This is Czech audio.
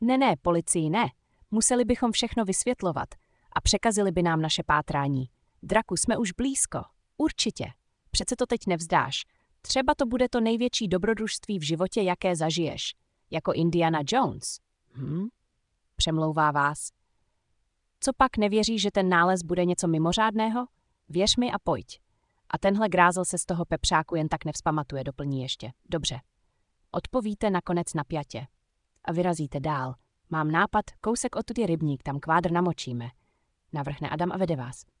Ne, policii ne. Museli bychom všechno vysvětlovat a překazili by nám naše pátrání. Draku, jsme už blízko. Určitě. Přece to teď nevzdáš. Třeba to bude to největší dobrodružství v životě, jaké zažiješ. Jako Indiana Jones. Přemlouvá vás. Co pak, nevěří, že ten nález bude něco mimořádného? Věř mi a pojď. A tenhle grázel se z toho pepřáku jen tak nevzpamatuje, doplní ještě. Dobře. Odpovíte nakonec napjatě. A vyrazíte dál. Mám nápad, kousek odtud je rybník, tam kvádr namočíme. Navrhne Adam a vede vás.